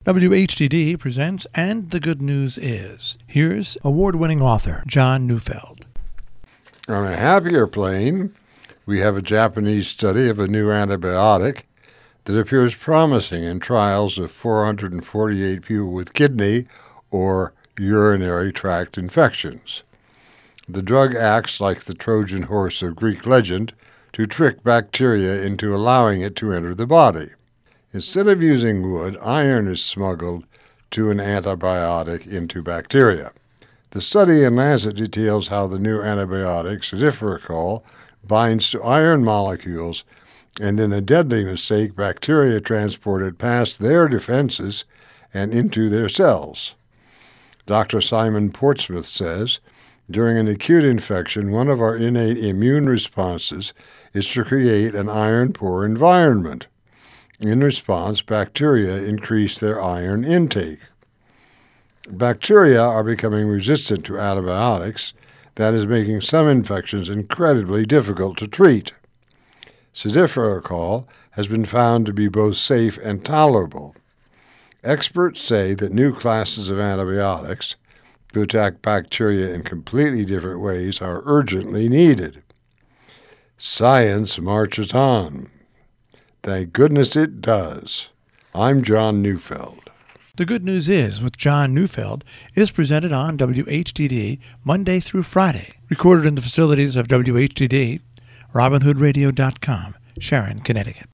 WHDD presents And the Good News Is. Here's award-winning author John Neufeld. On a happier plane, we have a Japanese study of a new antibiotic that appears promising in trials of 448 people with kidney or urinary tract infections. The drug acts like the Trojan horse of Greek legend to trick bacteria into allowing it to enter the body. Instead of using wood, iron is smuggled to an antibiotic into bacteria. The study in Lancet details how the new antibiotic, Cedifericol, binds to iron molecules, and in a deadly mistake, bacteria transport it past their defenses and into their cells. Dr. Simon Portsmouth says, during an acute infection, one of our innate immune responses is to create an iron-poor environment. In response, bacteria increase their iron intake. Bacteria are becoming resistant to antibiotics. That is making some infections incredibly difficult to treat. Cedifericol has been found to be both safe and tolerable. Experts say that new classes of antibiotics to attack bacteria in completely different ways are urgently needed. Science marches on. Thank goodness it does. I'm John Neufeld. The Good News Is with John Neufeld is presented on WHDD Monday through Friday. Recorded in the facilities of WHDD, RobinHoodRadio.com, Sharon, Connecticut.